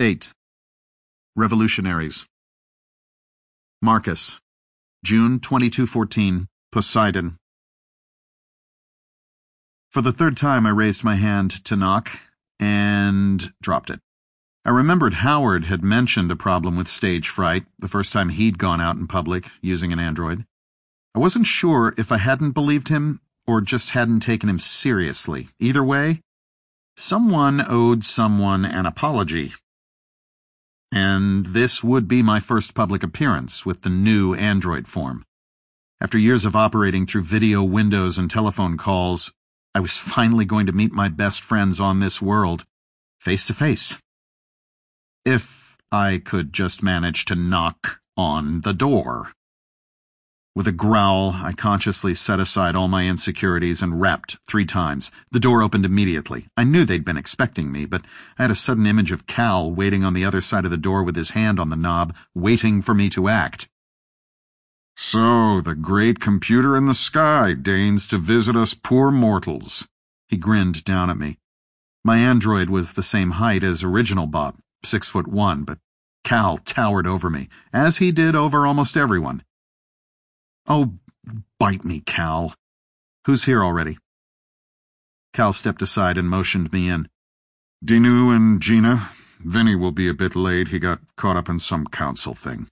8. Revolutionaries. Marcus, June 2214, Poseidon. For the third time I raised my hand to knock, and dropped it. I remembered Howard had mentioned a problem with stage fright the first time he'd gone out in public using an android. I wasn't sure if I hadn't believed him or just hadn't taken him seriously. Either way, someone owed someone an apology. And this would be my first public appearance with the new android form. After years of operating through video windows and telephone calls, I was finally going to meet my best friends on this world, face to face. If I could just manage to knock on the door. With a growl, I consciously set aside all my insecurities and rapped 3 times. The door opened immediately. I knew they'd been expecting me, but I had a sudden image of Cal waiting on the other side of the door with his hand on the knob, waiting for me to act. "So, the great computer in the sky deigns to visit us poor mortals." He grinned down at me. My android was the same height as original Bob, 6'1", but Cal towered over me, as he did over almost everyone. "Oh, bite me, Cal. Who's here already?" Cal stepped aside and motioned me in. "Dinu and Gina. Vinny will be a bit late. He got caught up in some council thing."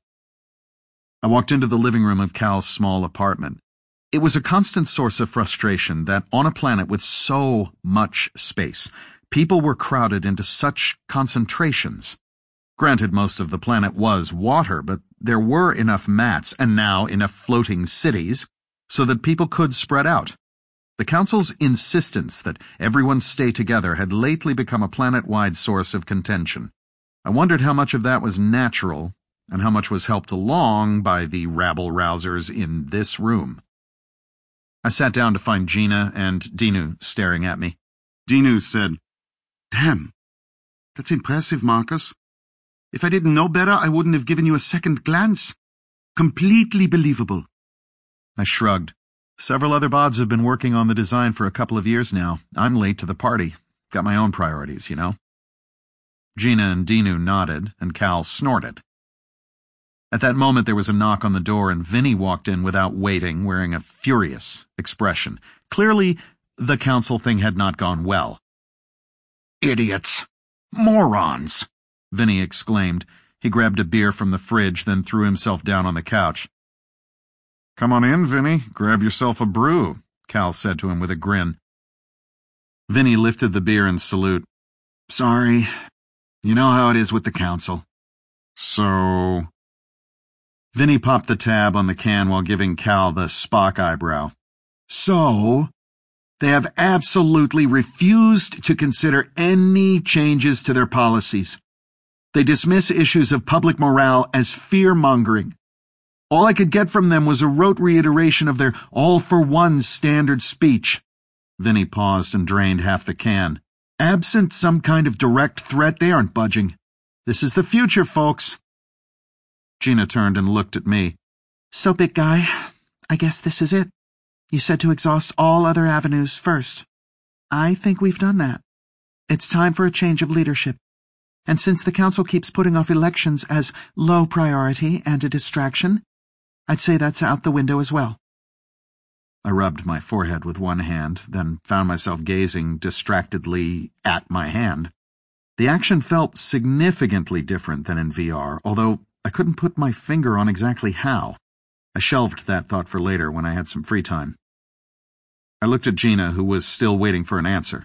I walked into the living room of Cal's small apartment. It was a constant source of frustration that on a planet with so much space, people were crowded into such concentrations. Granted, most of the planet was water, but there were enough mats, and now enough floating cities, so that people could spread out. The Council's insistence that everyone stay together had lately become a planet-wide source of contention. I wondered how much of that was natural, and how much was helped along by the rabble-rousers in this room. I sat down to find Gina and Dinu staring at me. Dinu said, "Damn, that's impressive, Marcus. If I didn't know better, I wouldn't have given you a second glance. Completely believable." I shrugged. Several other Bobs have been working on the design for a couple of years now. I'm late to the party. Got my own priorities, you know. Gina and Dinu nodded, and Cal snorted. At that moment there was a knock on the door, and Vinny walked in without waiting, wearing a furious expression. Clearly, the council thing had not gone well. "Idiots! Morons!" Vinny exclaimed. He grabbed a beer from the fridge, then threw himself down on the couch. "Come on in, Vinny. Grab yourself a brew," Cal said to him with a grin. Vinny lifted the beer in salute. "Sorry. You know how it is with the council." "So?" Vinny popped the tab on the can while giving Cal the Spock eyebrow. "So, they have absolutely refused to consider any changes to their policies. They dismiss issues of public morale as fear-mongering. All I could get from them was a rote reiteration of their all-for-one standard speech." Vinny paused and drained half the can. "Absent some kind of direct threat, they aren't budging. This is the future, folks." Gina turned and looked at me. "So, big guy, I guess this is it. You said to exhaust all other avenues first. I think we've done that. It's time for a change of leadership. And since the council keeps putting off elections as low priority and a distraction, I'd say that's out the window as well." I rubbed my forehead with one hand, then found myself gazing distractedly at my hand. The action felt significantly different than in VR, although I couldn't put my finger on exactly how. I shelved that thought for later when I had some free time. I looked at Gina, who was still waiting for an answer.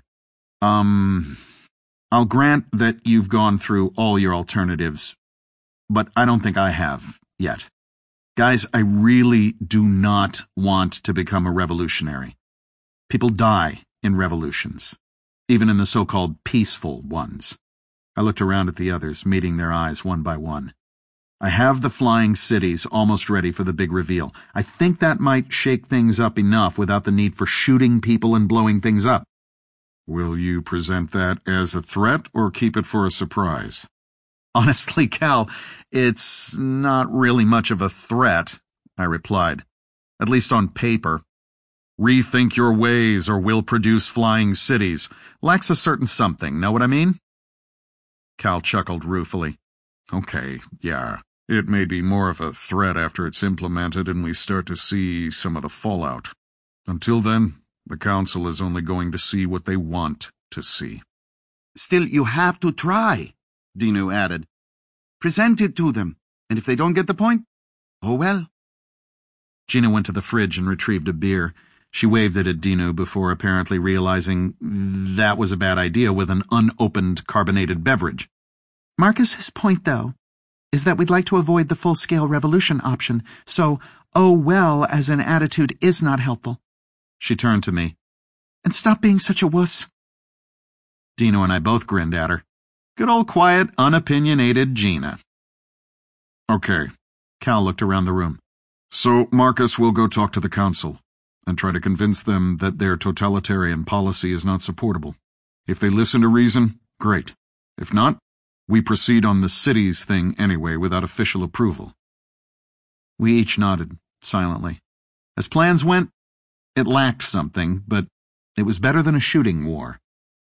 I'll grant that you've gone through all your alternatives, but I don't think I have yet. Guys, I really do not want to become a revolutionary. People die in revolutions, even in the so-called peaceful ones. I looked around at the others, meeting their eyes one by one. I have the flying cities almost ready for the big reveal. I think that might shake things up enough without the need for shooting people and blowing things up. "Will you present that as a threat or keep it for a surprise?" "Honestly, Cal, it's not really much of a threat," I replied. "At least on paper. Rethink your ways or we'll produce flying cities. Lacks a certain something, know what I mean?" Cal chuckled ruefully. Okay, yeah. It may be more of a threat after it's implemented and we start to see some of the fallout. Until then, the Council is only going to see what they want to see. Still, you have to try, Dinu added. Present it to them, and if they don't get the point, oh well. Gina went to the fridge and retrieved a beer. She waved it at Dinu before apparently realizing that was a bad idea with an unopened carbonated beverage. Marcus's point, though, is that we'd like to avoid the full-scale revolution option, so oh well as an attitude is not helpful. She turned to me. And stop being such a wuss. Dinu and I both grinned at her. Good old quiet, unopinionated Gina. Okay. Cal looked around the room. So Marcus will go talk to the Council and try to convince them that their totalitarian policy is not supportable. If they listen to reason, great. If not, we proceed on the cities thing anyway without official approval. We each nodded, silently. As plans went, it lacked something, but it was better than a shooting war.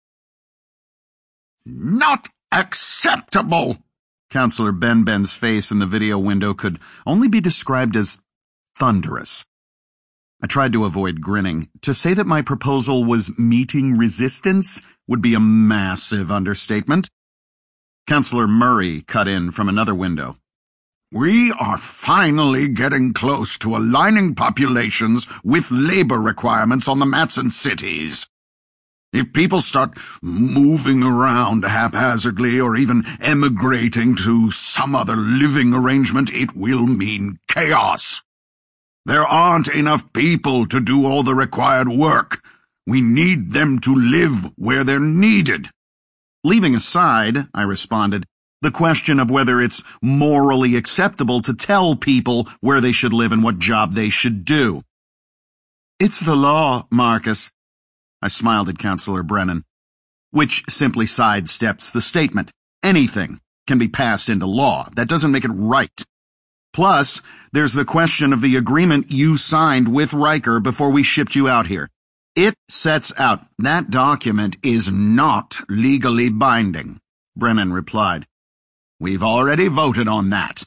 Not acceptable! Councillor Benben's face in the video window could only be described as thunderous. I tried to avoid grinning. To say that my proposal was meeting resistance would be a massive understatement. Councillor Murray cut in from another window. We are finally getting close to aligning populations with labor requirements on the Matson cities. If people start moving around haphazardly or even emigrating to some other living arrangement, it will mean chaos. There aren't enough people to do all the required work. We need them to live where they're needed. Leaving aside, I responded, the question of whether it's morally acceptable to tell people where they should live and what job they should do. It's the law, Marcus. I smiled at Councillor Brennan, which simply sidesteps the statement. Anything can be passed into law. That doesn't make it right. Plus, there's the question of the agreement you signed with Riker before we shipped you out here. It sets out that document is not legally binding, Brennan replied. We've already voted on that.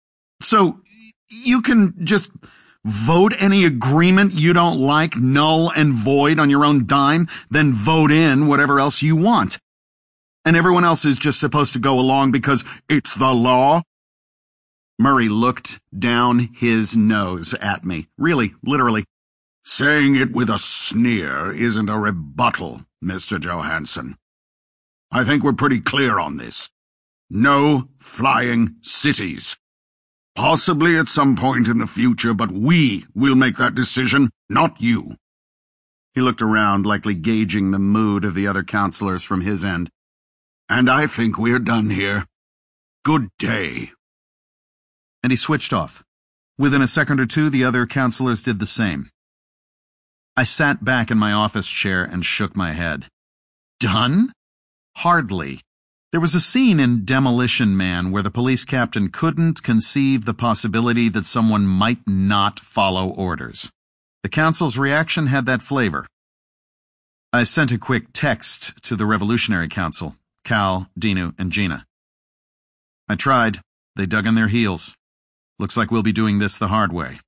So, you can just vote any agreement you don't like null and void on your own dime, then vote in whatever else you want. And everyone else is just supposed to go along because it's the law? Murray looked down his nose at me. Really, literally. Saying it with a sneer isn't a rebuttal, Mr. Johansson. I think we're pretty clear on this. No flying cities. Possibly at some point in the future, but we will make that decision, not you. He looked around, likely gauging the mood of the other councillors from his end. And I think we're done here. Good day. And he switched off. Within a second or two, the other councillors did the same. I sat back in my office chair and shook my head. Done? Hardly. There was a scene in Demolition Man where the police captain couldn't conceive the possibility that someone might not follow orders. The council's reaction had that flavor. I sent a quick text to the Revolutionary Council, Cal, Dinu, and Gina. I tried. They dug in their heels. Looks like we'll be doing this the hard way.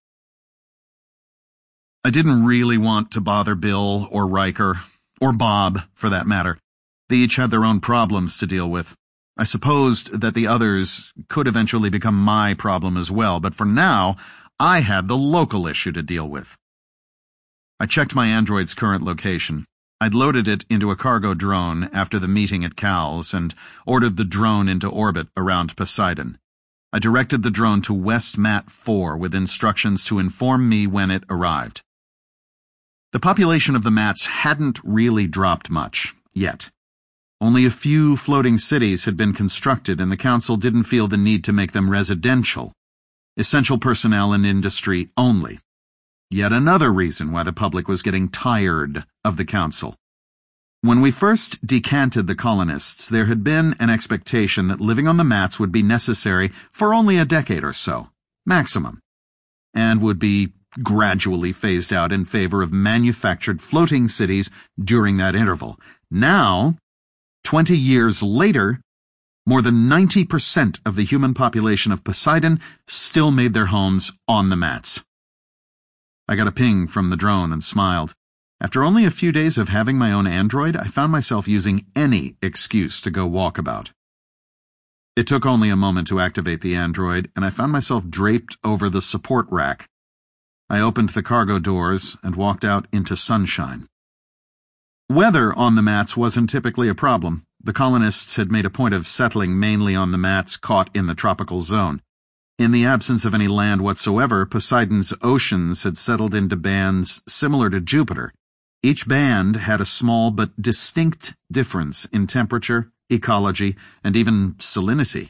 I didn't really want to bother Bill or Riker, or Bob, for that matter. They each had their own problems to deal with. I supposed that the others could eventually become my problem as well, but for now, I had the local issue to deal with. I checked my android's current location. I'd loaded it into a cargo drone after the meeting at Cal's and ordered the drone into orbit around Poseidon. I directed the drone to West Mat 4 with instructions to inform me when it arrived. The population of the Mats hadn't really dropped much, yet. Only a few floating cities had been constructed, and the council didn't feel the need to make them residential. Essential personnel and industry only. Yet another reason why the public was getting tired of the council. When we first decanted the colonists, there had been an expectation that living on the Mats would be necessary for only a decade or so, maximum, and would be gradually phased out in favor of manufactured floating cities during that interval. Now, 20 years later, More than 90% of the human population of Poseidon still made their homes on the mats. I got a ping from the drone and smiled. After only a few days of having my own android, I found myself using any excuse to go walkabout. It took only a moment to activate the android, and I found myself draped over the support rack. I opened the cargo doors and walked out into sunshine. Weather on the mats wasn't typically a problem. The colonists had made a point of settling mainly on the mats caught in the tropical zone. In the absence of any land whatsoever, Poseidon's oceans had settled into bands similar to Jupiter. Each band had a small but distinct difference in temperature, ecology, and even salinity.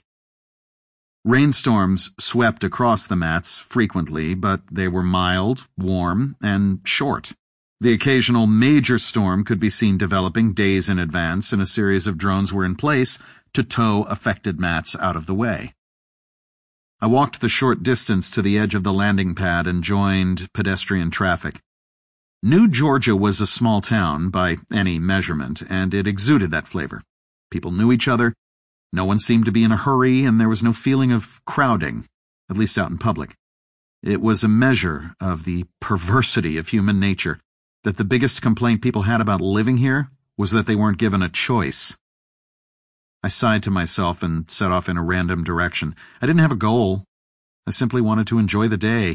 Rainstorms swept across the mats frequently, but they were mild, warm, and short. The occasional major storm could be seen developing days in advance, and a series of drones were in place to tow affected mats out of the way. I walked the short distance to the edge of the landing pad and joined pedestrian traffic. New Georgia was a small town by any measurement, and it exuded that flavor. People knew each other, no one seemed to be in a hurry, and there was no feeling of crowding, at least out in public. It was a measure of the perversity of human nature that the biggest complaint people had about living here was that they weren't given a choice. I sighed to myself and set off in a random direction. I didn't have a goal. I simply wanted to enjoy the day.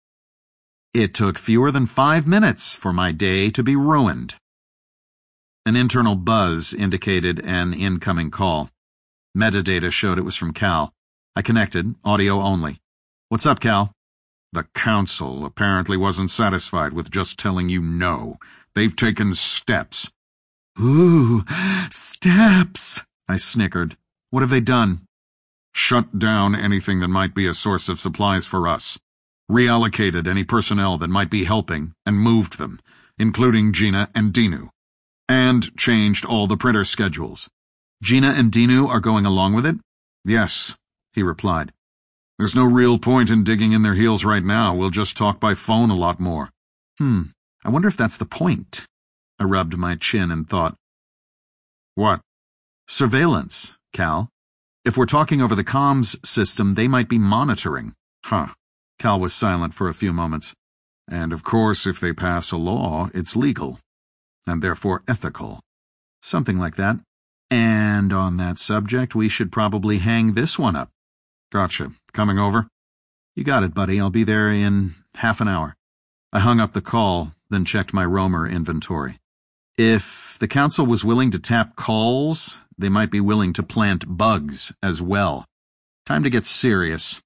It took fewer than 5 minutes for my day to be ruined. An internal buzz indicated an incoming call. Metadata showed it was from Cal. I connected, audio only. "What's up, Cal?" "The council apparently wasn't satisfied with just telling you no. They've taken steps." "Ooh, steps," I snickered. "What have they done?" "Shut down anything that might be a source of supplies for us. Reallocated any personnel that might be helping and moved them, including Gina and Dinu. And changed all the printer schedules." "Gina and Dinu are going along with it?" "Yes," he replied. "There's no real point in digging in their heels right now. We'll just talk by phone a lot more." I wonder if that's the point. I rubbed my chin and thought. "What?" "Surveillance, Cal. If we're talking over the comms system, they might be monitoring." "Huh." Cal was silent for a few moments. "And of course, if they pass a law, it's legal. And therefore ethical." "Something like that. And on that subject, we should probably hang this one up." "Gotcha. Coming over?" "You got it, buddy. I'll be there in half an hour." I hung up the call, then checked my roamer inventory. If the council was willing to tap calls, they might be willing to plant bugs as well. Time to get serious.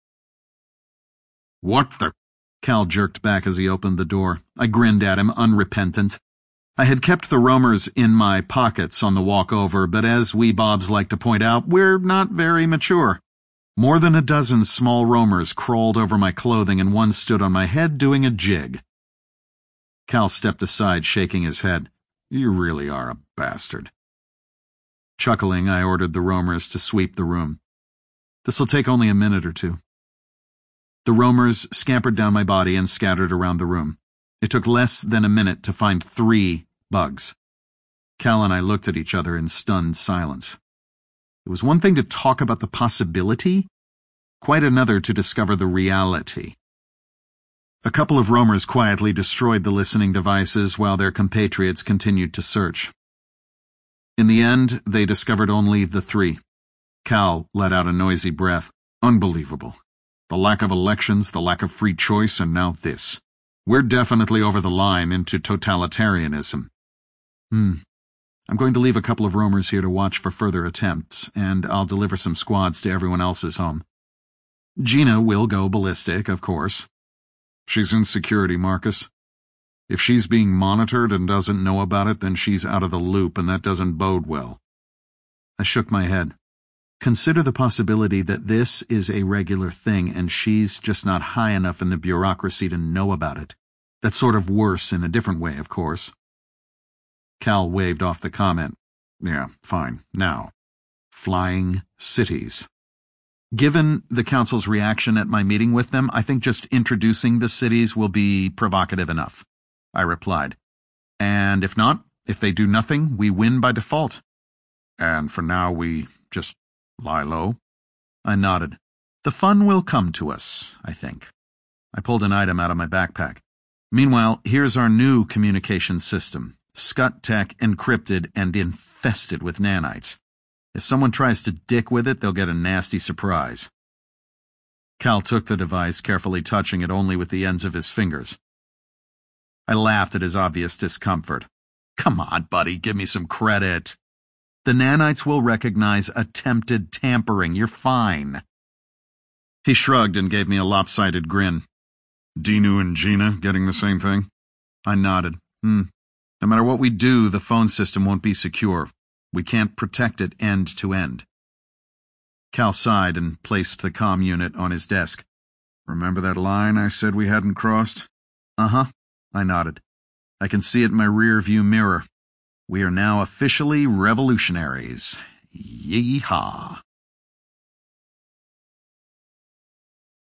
"What the—" Cal jerked back as he opened the door. I grinned at him, unrepentant. I had kept the roamers in my pockets on the walk over, but as we Bobs like to point out, we're not very mature. More than a dozen small roamers crawled over my clothing, and one stood on my head doing a jig. Cal stepped aside, shaking his head. "You really are a bastard." Chuckling, I ordered the roamers to sweep the room. "This'll take only a minute or two." The roamers scampered down my body and scattered around the room. It took less than a minute to find 3 bugs. Cal and I looked at each other in stunned silence. It was one thing to talk about the possibility, quite another to discover the reality. A couple of roamers quietly destroyed the listening devices while their compatriots continued to search. In the end, they discovered only the 3. Cal let out a noisy breath. "Unbelievable. The lack of elections, the lack of free choice, and now this. We're definitely over the line into totalitarianism." I'm going to leave a couple of roamers here to watch for further attempts, and I'll deliver some squads to everyone else's home. Gina will go ballistic, of course. "She's in security, Marcus. If she's being monitored and doesn't know about it, then she's out of the loop, and that doesn't bode well." I shook my head. Consider the possibility that this is a regular thing and she's just not high enough in the bureaucracy to know about it. That's sort of worse in a different way, of course. Cal waved off the comment. "Yeah, fine. Now, flying cities." Given the council's reaction at my meeting with them, I think just introducing the cities will be provocative enough, I replied. And if not, if they do nothing, we win by default. "And for now we just Lie low. I nodded. The fun will come to us, I think. I pulled an item out of my backpack. Meanwhile, here's our new communication system. Scut Tech encrypted and infested with nanites. If someone tries to dick with it, they'll get a nasty surprise. Cal took the device, carefully touching it only with the ends of his fingers. I laughed at his obvious discomfort. Come on, buddy, give me some credit. The nanites will recognize attempted tampering. You're fine. He shrugged and gave me a lopsided grin. Dinu and Gina getting the same thing? I nodded. No matter what we do, the phone system won't be secure. We can't protect it end to end. Cal sighed and placed the comm unit on his desk. Remember that line I said we hadn't crossed? Uh-huh. I nodded. I can see it in my rear-view mirror. We are now officially revolutionaries. Yee-haw.